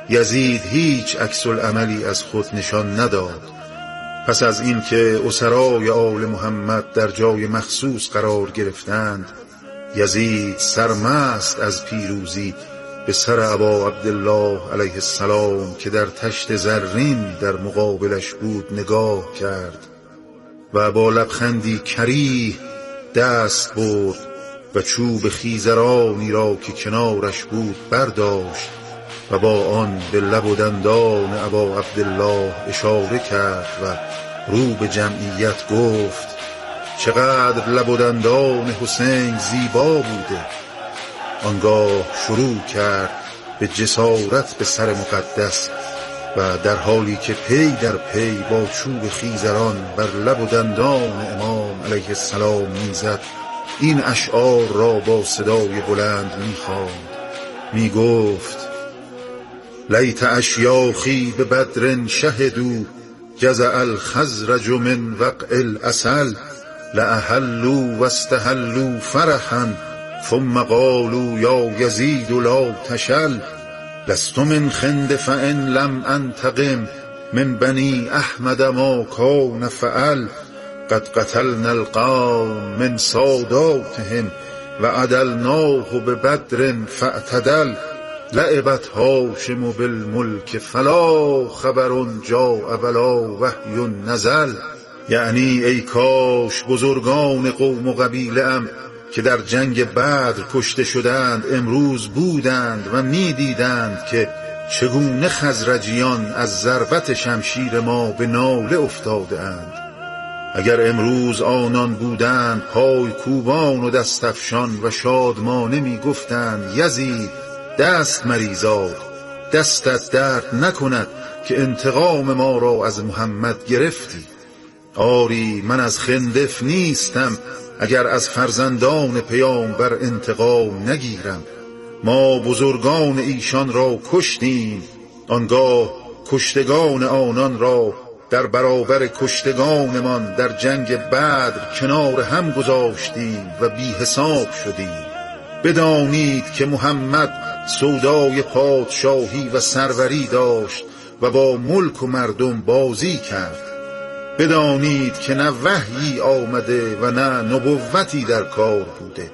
یزید هیچ عکس العملی از خود نشان نداد. پس از این که اسرای آل محمد در جای مخصوص قرار گرفتند، یزید سرمست از پیروزی به سر ابا عبدالله علیه السلام که در تشت زرین در مقابلش بود نگاه کرد و با لبخندی کریه دست برد و چوب خیزرانی را که کنارش بود برداشت و با آن به لب و دندان ابا عبدالله اشاره کرد و رو به جمعیت گفت: چقدر لب و دندان حسین زیبا بوده. آنگاه شروع کرد به جسارت به سر مقدس و در حالی که پی در پی با چوب خیزران بر لب و دندان امام علیه السلام میزد، این اشعار را با صدای بلند میخواند. میگفت: لیت اشیاخی به بدر شهدوا جزع الخزرج من وقع العسل لأحلوا واستحلوا فرحا ثم قالوا یا یزید لا تشل لست من خند فإن لم انتقم من بنی احمد ما کان فعل قد قتلنا القوم من ساداتهم و عدلناه به بدر فاعتدل لعبت هاشم بالملک فلا خبر جاء ولا وحی نزل. یعنی ای کاش بزرگان قوم و قبیله ام که در جنگ بدر کشته شدند امروز بودند و می‌دیدند که چگونه خزرجیان از ضربت شمشیر ما به ناله افتاده اند. اگر امروز آنان بودند پای کوبان و دستفشان و شادمانه می‌گفتند: یزید دست مریزاد، دستت درد نکند که انتقام ما را از محمد گرفتی. آری من از خندف نیستم اگر از فرزندان پیامبر انتقام نگیرم. ما بزرگان ایشان را کشتیم، آنگاه کشتگان آنان را در برابر کشتگانمان در جنگ بدر کنار هم گذاشتیم و بی حساب شدیم. بدانید که محمد سودای پادشاهی و سروری داشت و با ملک و مردم بازی کرد. بدانید که نه وحیی آمده و نه نبوتی در کار بوده.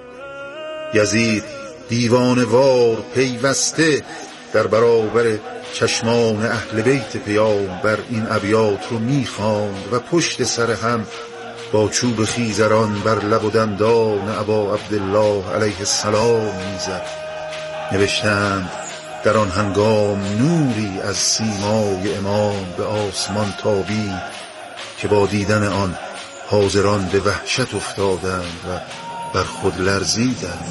یزید دیوانه‌وار پیوسته در برابر چشمان اهل بیت پیامبر این ابیات رو میخواند و پشت سر هم با چوب خیزران بر لب و دندان ابا عبدالله علیه السلام میزد. نوشتند: در آن هنگام نوری از سیمای امام به آسمان تابید که با دیدن آن حاضران به وحشت افتادند و بر خود لرزیدند.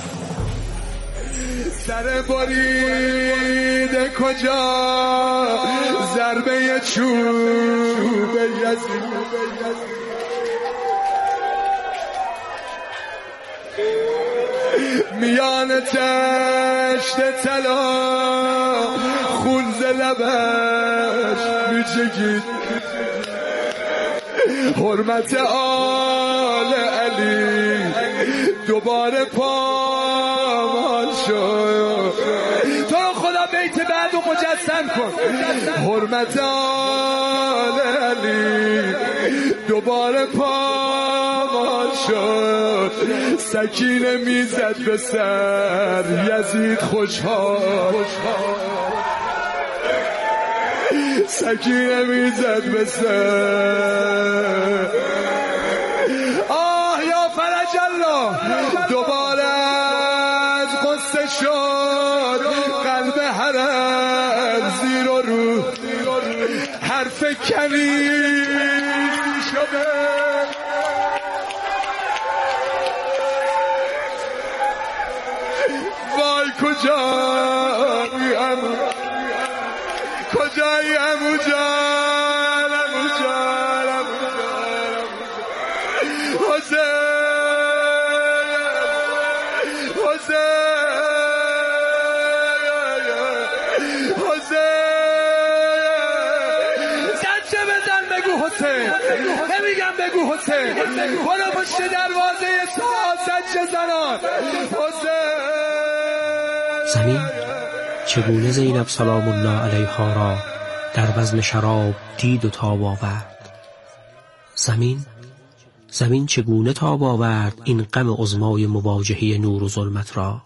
سر برید کجا ضربه چوب یزید میان تشت طلا خون ز لبش میچکید. حرمت آل علی دوباره پامال شد. تو رو خدا بیت بعد رو مجسم کن. حرمت آل علی دوباره پامال شد. سکینه میزد به سر یزید خوشحال. سکینه میزد به سر. آه یا فرج الله. دوباره از قصه شد قلب هر زیر و رو. حرف کلید شده. وای کجایی عمو جان زنچه بزن بگو حسین. نمیگم بگو حسین. برو پشت دروازه ساعت زنچه زنان. حسین زمین چگونه زینب سلام الله علیها را در بزم شراب دید و تاب آورد. زمین چگونه تاب آورد این غم عظمای مواجهه نور و ظلمت را.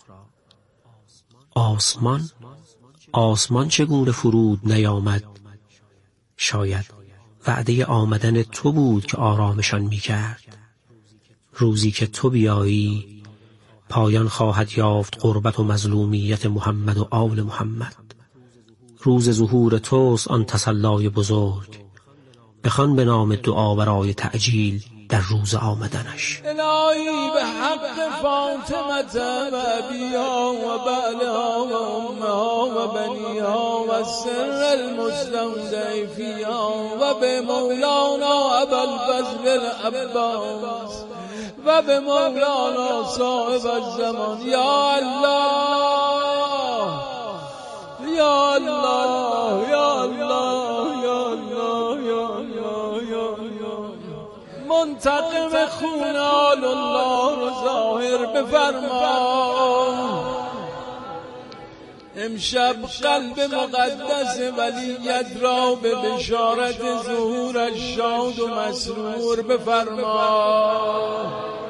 آسمان چگونه فرود نیامد. شاید وعده آمدن تو بود که آرامشان می کرد. روزی که تو بیایی پایان خواهد یافت غربت و مظلومیت محمد و آل محمد. روز ظهور توست آن تسلای بزرگ، بخوان به نام دعا برای تعجیل در روز آمدنش. الهی به حق فاطمه و ابیها و بعلها و امها و بنیها و سر المستضعفیها و به مولانا ابوالفضل العباس و به مولانا صاحب الزمان. یا الله یا الله یا الله یا الله یا الله. منتقم خون آل الله رو ظاهر بفرما. امشب قلب مقدس ولیت را به بشارت ظهورش شاد و مسرور بفرما.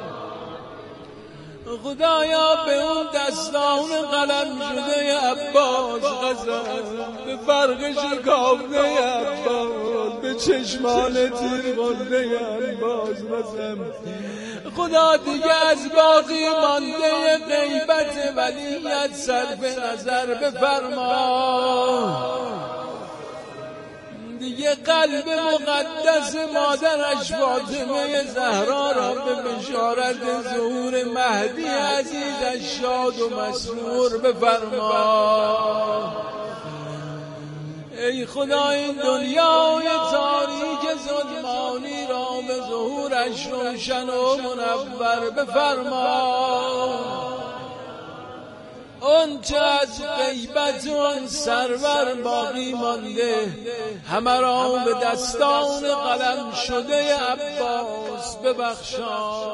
خدایا به اون دستان قلم شده عباس قسم، به فرق شکافته عباس، به چشمان تیر خورده عباس قسم. خدا دیگه از باقی مانده غیبت ولیت صرف نظر بفرما. دیگه قلب مقدس مادرش فاطمه زهرا را به بشارت ظهور مهدی عزیزش شاد و مسرور بفرما. ای خدا این دنیای تاریک ظلمانی را به ظهورش روشن و منور بفرما. اون چه از غیبت اون سرور باقی مانده همه را به دستان قلم شده عباس ببخشا.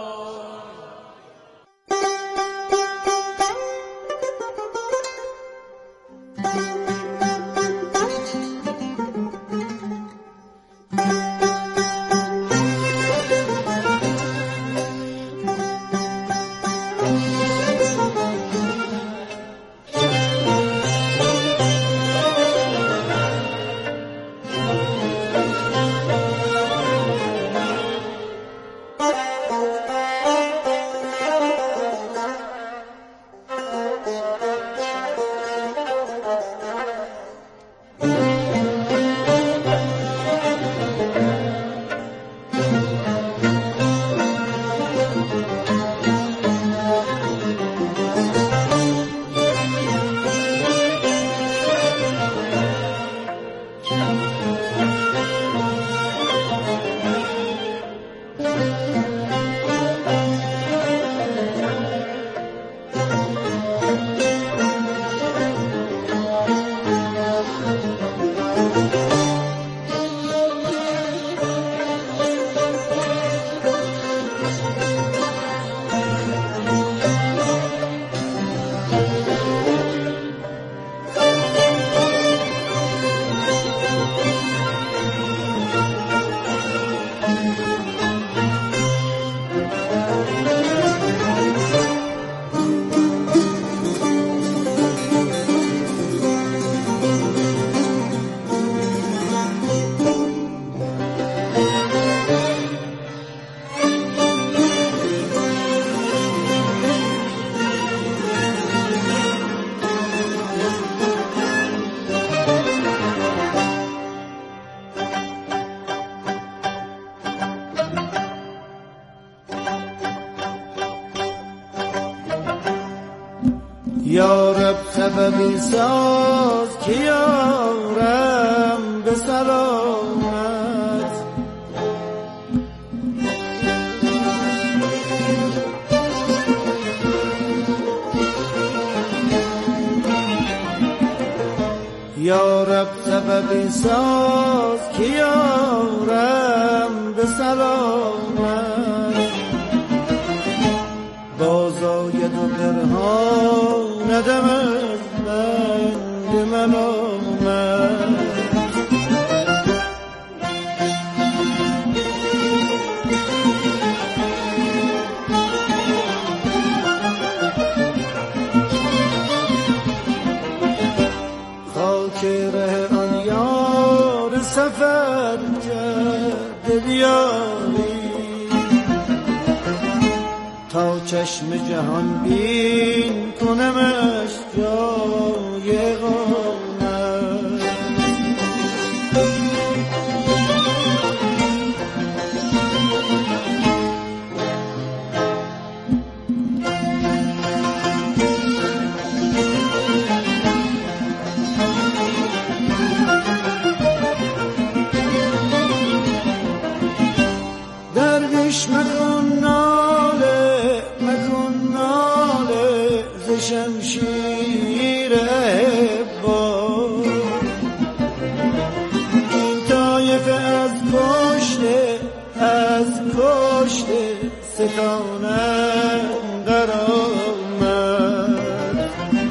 یا رب سببی ساز که یارم به سلامت. یا رب سببی ساز که یارم به سلامت. بازآید و برهان ندم از من من آمد. خاک ره آن یار سفر کرده بیاری تا چشم جهان بین کنمش جای قامت. درویش مکن ناله ز شمشیر احباب، این طایفه از کشته ستانم در آمد.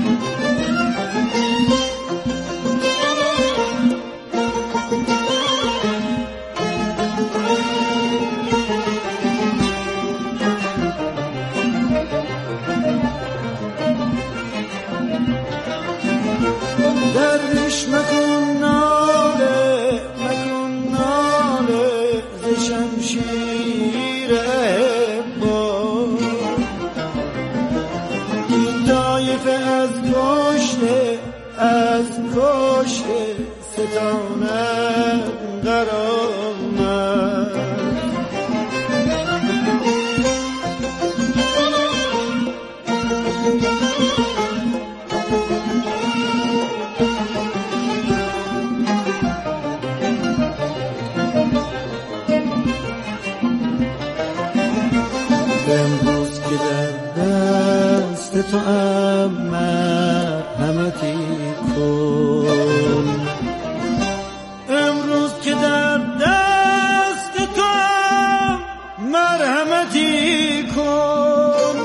درویش مکن ناله ز شمشیر احباب، این طایفه از کشته ستانم در آمد. امروز که در دست تو مرحمتی کن، امروز که در دست تو مرحمتی کن.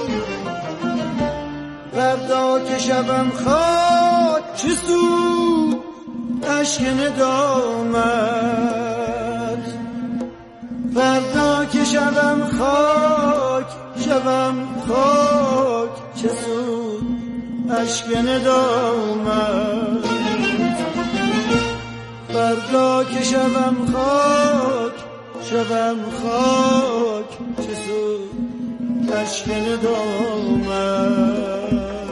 فردا که شبم خاک چه سود اشک ندامت، فردا که شبم خاک چه سود اشک ندامت، فردا که شبم خاک چه سود اشک ندامت.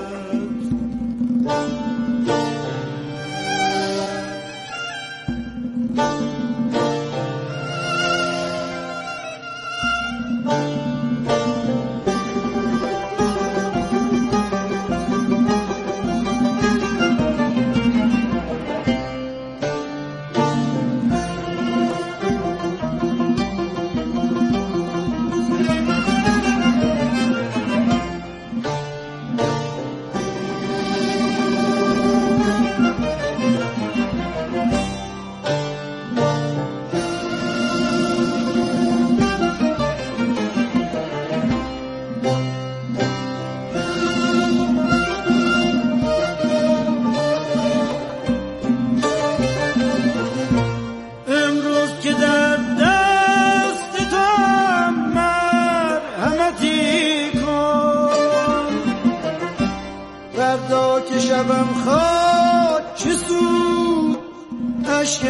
فردا که شبم خاک چه سود اشک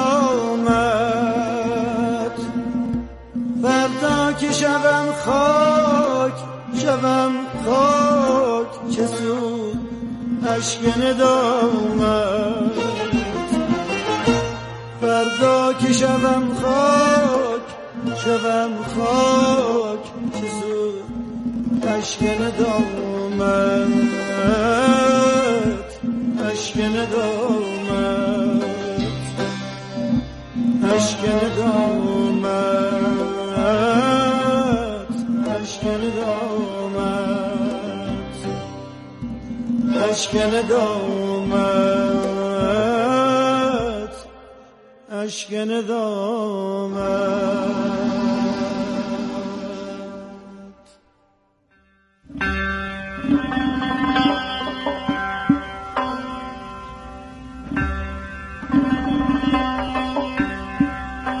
ندامت، فردا که شبم خاک چه سود اشک ندامت، فردا که شبم خاک چه سود اشک ندامت، اشک ندامت، اشک ندامت، اشک ندامت، اشک ندامت، اشک ندامت.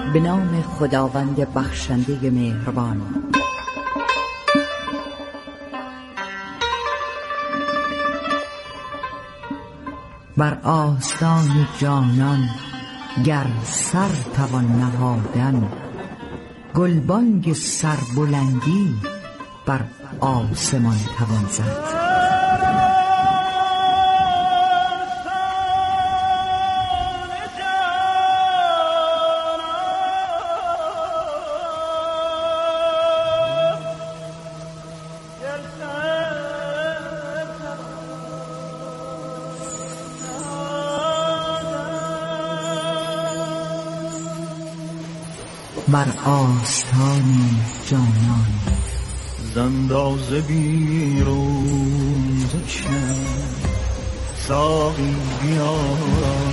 به نام خداوند بخشنده مهربان. بر آستان جانان گر سر توان نهادن، گلبانگ سربلندی بر آسمان توان زد. بر آستان جانان زنداز بیرون زشم ساقی بیان،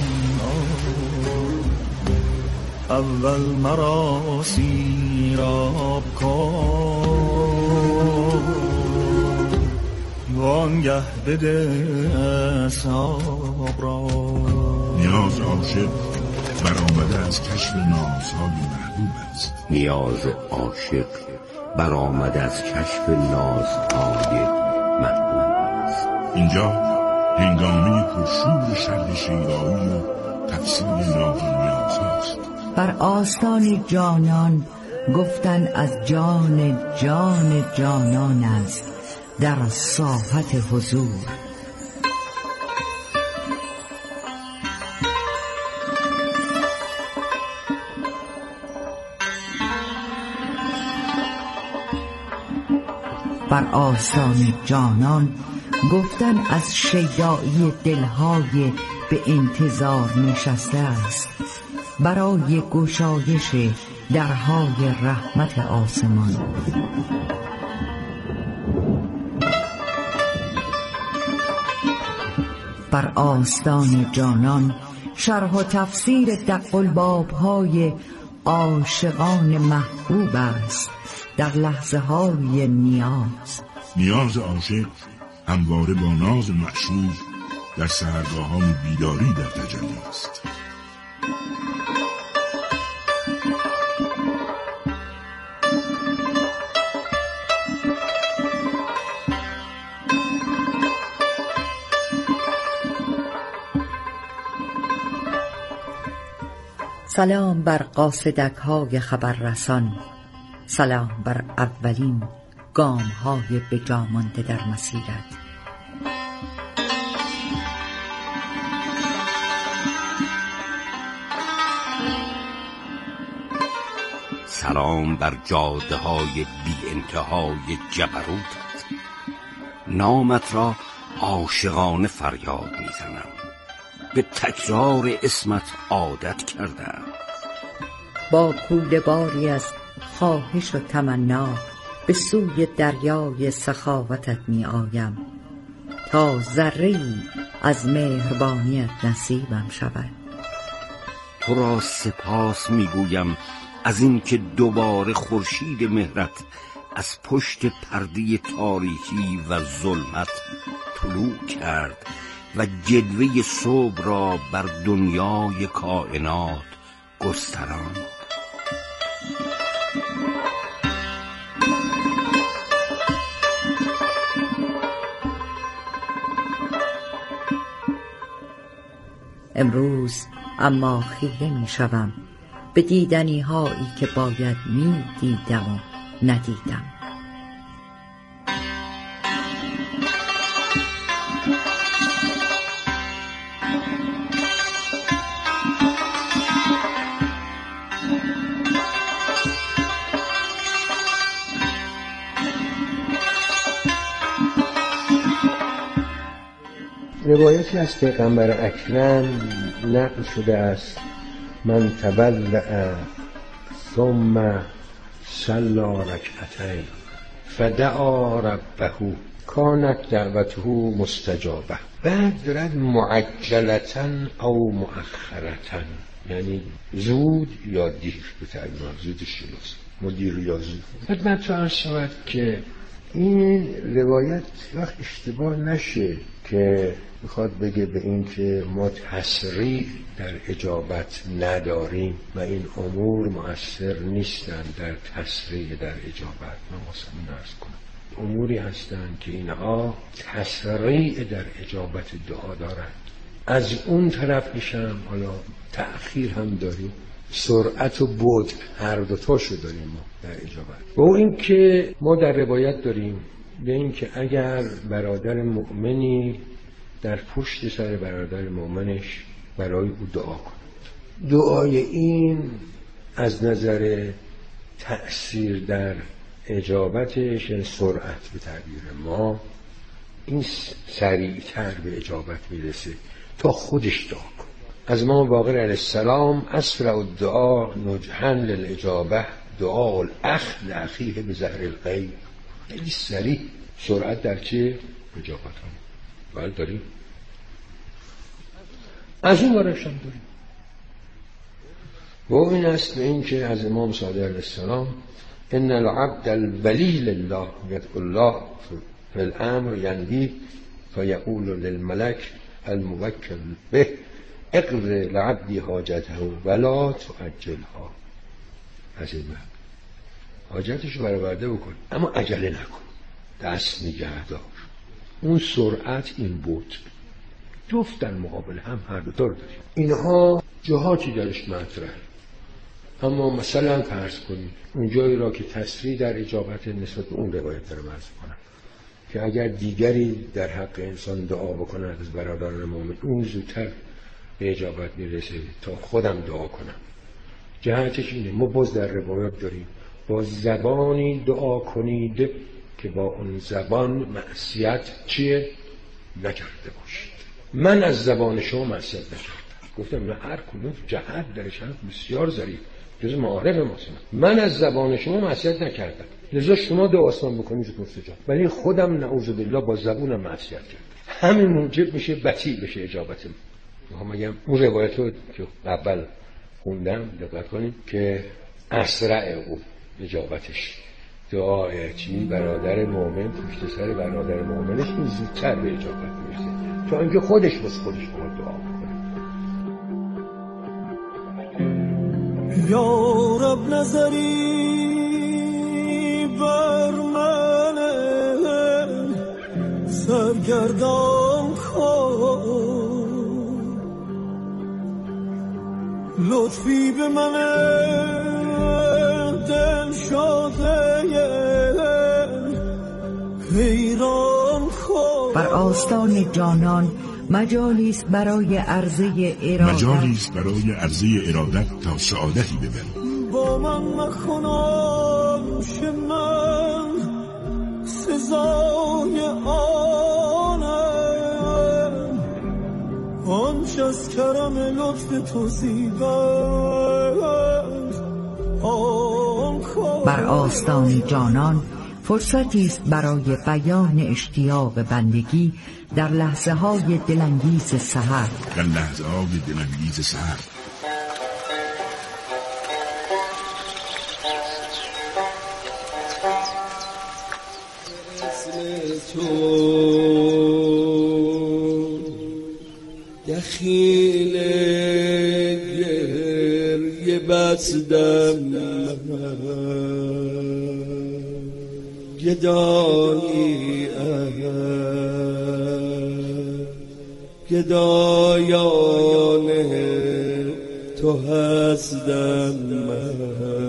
اول مرا سیراب کن، وانگه بده اصحاب را. نیاز عاشق برآمده از کشف نازهای محبوب است. نیاز عاشق برآمده از کشف نازهای محبوب است. اینجا هنگامه پرشور شرح شیدایی و تفسیر ناز و نیازهاست. بر آستان جانان گفتن از جان جان جانان است در ساحت حضور. بر آستان جانان گفتن از شیدایی دلهای به انتظار نشسته است برای گشایش درهای رحمت آسمان. بر آستان جانان شرح و تفسیر دق الباب‌های عاشقان محبوب است در لحظه های نیاز. نیاز عاشق همواره با ناز معشوق در سحرگاهان بیداری در تجلی است. سلام بر قاصدک های خبررسان، سلام بر اولین گام های به جا مانده در مسیرت. سلام بر جاده های بی انتهای جبروتت. نامت را عاشقانه فریاد میزنم، به تکرار اسمت عادت کردم. با کوله باری از خواهش و تمنا به سوی دریای سخاوتت می آیم تا ذره‌ای از مهربانیت نصیبم شود. تو را سپاس میگویم از این که دوباره خورشید مهرت از پشت پرده تاریکی و ظلمت طلوع کرد و جلوه صبح را بر دنیای کائنات گستراند. امروز اما خیره می شوم به دیدنی هایی که باید می دیدم و ندیدم. روایتی از پیغمبر اکرم نقل شده است: من تولع ثم صلی رکعتین فدعا ربه کانت دعوته مستجابه. بعد دارد معجلتا او مؤخرتا، یعنی زود یا دیر، به تعبیر زود شناس، مدیر یا زود. خدمت تو عرض شود که این روایت وقت اشتباه نشه که میخواد بگه به این که ما تسریع در اجابت نداریم و این امور مؤثر نیستن در تسریع در اجابت. من واسه عرض کنم اموری هستند که اینها تسریع در اجابت دعا دارند. از اون طرفش هم حالا تأخیر هم داریم، سرعت و بطء هر دوتاشو داریم ما در اجابت. و این که ما در روایت داریم به این که اگر برادر مؤمنی در پشت سر برادر مؤمنش برای او دعا کند، دعای این از نظر تأثیر در اجابتش، یعنی سرعت به تعبیر ما، این سریعتر به اجابت میرسه تا خودش دعا کن. از امام باقر علیه السلام اسرع الدعا نجحا للاجابه دعا الاخ لاخیه بزهر الغیب. خیلی سریع، سرعت در چه؟ اجابت هم باید داریم. از اون برش هم داریم. و این است به این که از امام صادق علیه السلام ان العبد الولی لله یدعو الله فی الامر ینبی فیقول للملک الموکل به اقض لعبدی حاجته ولا تعجلها. از این حاجتش برآورده بکن اما عجله نکن، دست نگه دار. اون سرعت این بود، جفت در مقابل هم هر دو داریم. اینها جهاتی درش مطرح. اما مثلا فرض کنید اون جایی را که تسریع در اجابت نسبت به اون روایت رو عرض کنم که اگر دیگری در حق انسان دعا بکنه از برادران مؤمن، اون زودتر به اجابت میرسه تا خودم دعا کنم. جهتش اینه ما باز در روایت داریم با زبانی دعا کنید که با اون زبان معصیت چیه؟ نکرده باشید. من از زبان شما معصیت نکردم. گفتم نه، هر کدوم جهت درش هست بسیار ظریف، جز معارف ماست. من از زبان شما معصیت نکردم، لذا شما دعا آسان بکنید مستجاب، ولی خودم نعوذ بالله با زبونم معصیت کردم. همین موجب میشه بطیء بشه اجابتم. میخوام بگم اون روایت رو که اول خوندم دقت کنید که اسرع او اجابتش دعای چی؟ برادر مؤمن پشت سر برادر مؤمنش این زودتر به اجابت میرسه تا اینکه خودش واسه خودش دعا کنه. یا رب نظری بر من سرگردان کن، لطفی به من دل شده حیران کن. بر آستان جانان مجالی است برای عرضه ارادت تا سعادتی ببری. با من مخونم شه من سزای آنم، آنچه از کرم لطف تو زیباست آن کن. بر آستان جانان فرصتی است برای بیان اشتیاق بندگی در لحظه های دلانگیز سحر. دخیل گریه بستم گدایی گدایان تو هستم من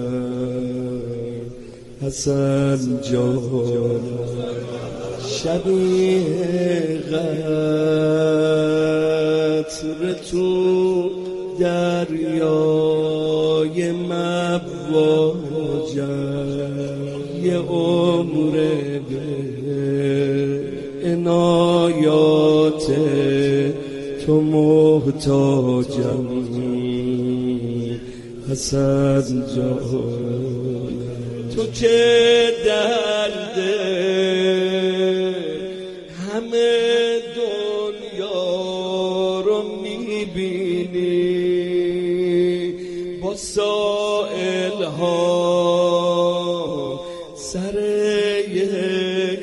حسن جان، شبیه قطر تو دریای مواجم، یه عمر به عنایات تو محتاجم حسن جان. تو که درد همه دنیا رو میبینی، با سائل ها سر یک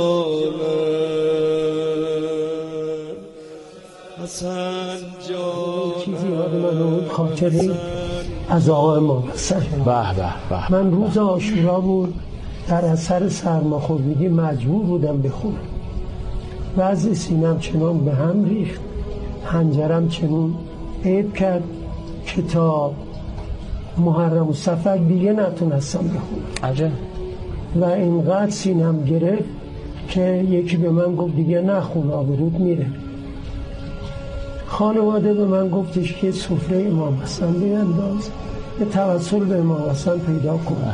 جانم حسن جانم. چیزی یاد من اون خاطری از آقا امام حسن. من روز عاشورا بود، در اثر سرماخوردگی مجبور بودم بخونم. وضع سینم چنان به هم ریخت، حنجرم چنان عیب کرد که تا محرم و صفر دیگه نتونستم بخونم. عجب. و اینقدر سینم گرفت که یکی به من گفت دیگه نخون، آبروت میره. خانواده به من گفتش که سفره امام حسن بینداز، به توسل به امام حسن پیدا کن.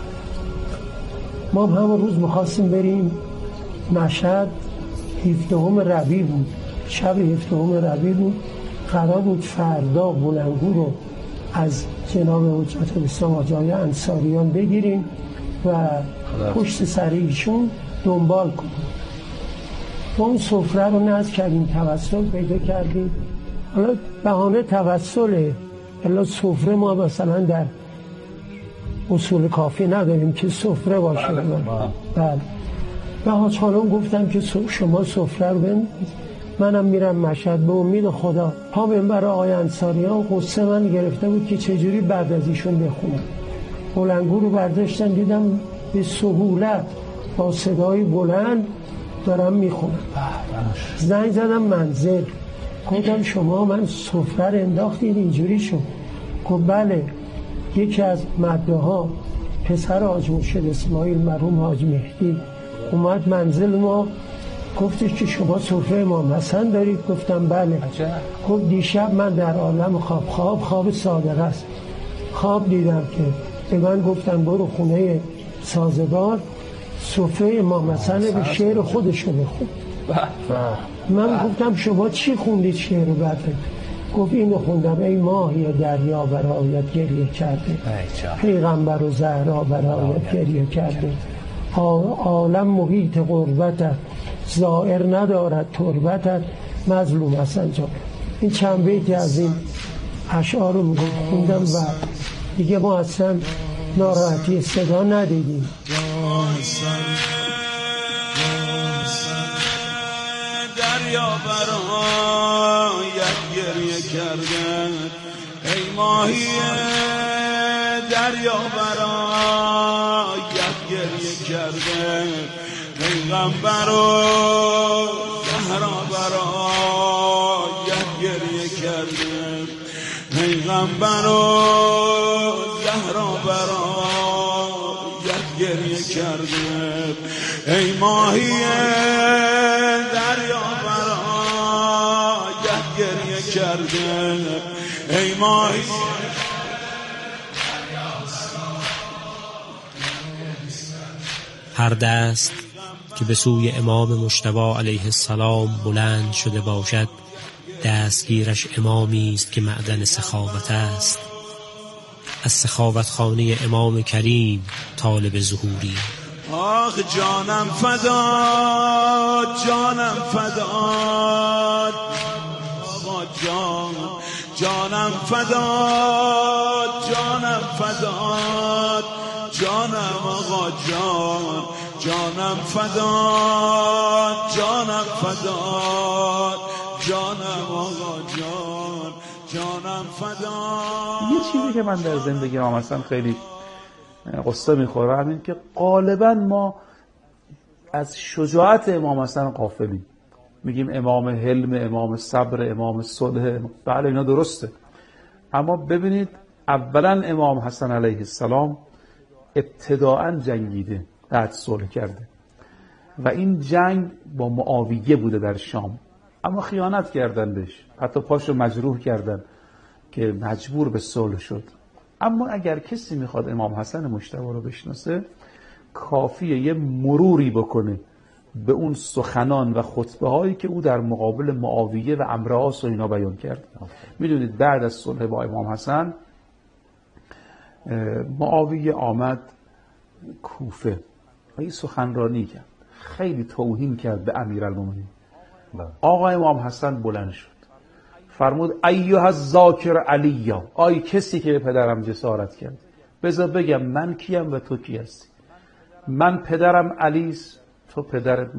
ما همون روز می‌خواستیم بریم مشهد. 17 ربیع بود، شب 17 ربیع بود. قرار بود فردا بلندگو رو از جناب حجت الاسلام آقای انصاریان بگیریم و پشت سر ایشون دنبال کنیم. اون سفره رو نصب کردیم، توسل پیدا کردیم. حالا بهانه توسله، الا سفره ما مثلا در اصول کافی نداریم که سفره باشه. بله. و حاج خانم گفتم که شما سفره رو بندازید، منم میرم مشهد. به امید خدا پا منبر آقای انصاریان قصه من گرفته بود که چجوری بعد از ایشون بخونم. بلندگو رو برداشتن، دیدم به سهولت با صدای بلند دارم میخونم. زنگ زدم منزل، گفتم شما من سفره رو انداختید اینجوری شد؟ گفت بله، یکی از مدعه ها پسر حاج مرشد اسماعیل مرحوم حاج مهدی اومد منزل ما، گفتش که شما سفره امام حسن دارید؟ گفتم بله. گفت دیشب من در عالم خواب صادقه است، خواب دیدم که به من گفتن برو خونه سازگار سفره امام حسن به شعر خودشو بخون. من گفتم شما چی خوندید شعر رو؟ بعد گفت اینو خوندم: ای ماهی دریا برایت گریه کرده، پیغمبر و زهرا برایت گریه کرده، عالم محیط غربتت، زائر ندارد تربتت، مظلوم حسن جان. این چند بیتی از این اشعار رو خوندم و دیگه ما اصلا ناراحتی صدا ندیدیم. دریا برایت گریه کرده، ای ماهی دریا برایت گریه کرده، پیغمبر و زهرا برایت گریه کرده، پیغمبر و زهرا برایت گریه کرده، ای ماهی دریا برایت گریه کرده، ای ماهی. هر دست که به سوی امام مجتبی علیه السلام بلند شده باشد، دستگیرش امامی است که معدن سخاوت است. از سخاوت خانه امام کریم طالب ظهوری. آخ جانم فداد، جانم فداد، آقا جان، جانم فداد، جانم فداد، جانم آقا جان، جانم فداد، جانم فداد، جانم آقا جان، جانم فداد. یه چیزی که من در زندگی ما مثلا خیلی قصه میخوره همین که غالبا ما از شجاعت امام حسن غافلیم. میگیم امام حلم، امام صبر، امام صلح. بله اینا درسته، اما ببینید اولا امام حسن علیه السلام ابتداعا جنگیده، بعد صلح کرده و این جنگ با معاویه بوده در شام، اما خیانت کردن بهش، حتی پاشو مجروح کردن که مجبور به صلح شد. اما اگر کسی میخواد امام حسن مجتبی رو بشناسه، کافیه یه مروری بکنه به اون سخنان و خطبه هایی که او در مقابل معاویه و عمرو عاص و اینا بیان کرد. میدونید بعد از صلح با امام حسن معاویه آمد کوفه و این سخنرانی کرد، خیلی توهین کرد به امیرالمومنین. آقا امام حسن بلند شد، فرمود ایها الذاکر علیا، آی کسی که به پدرم جسارت کرد، بذار بگم من کیم و تو کی هستی. من پدرم علیست، تو پدرت